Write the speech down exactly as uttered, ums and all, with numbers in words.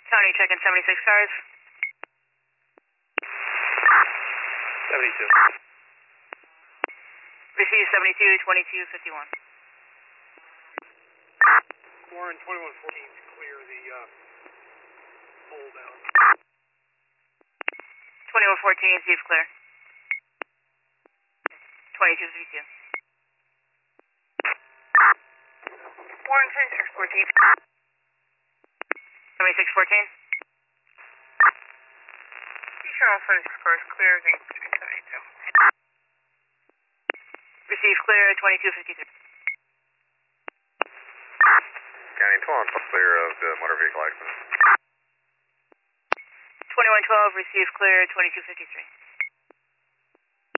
County checking seventy-six cars. seventy-two. Receive seventy-two, twenty-two fifty-one. Warren, twenty-one fourteen to clear the uh, pole down. twenty-one fourteen, receive clear. twenty-two fifty-two. Warren, twenty-six fourteen. seventy-six fourteen. You sure all seventy-six cars clear, everything seventy-two. Receive clear, twenty-two fifty-three. County twelve, clear of the motor vehicle accident. twenty-one twelve, receive clear, twenty-two fifty-three.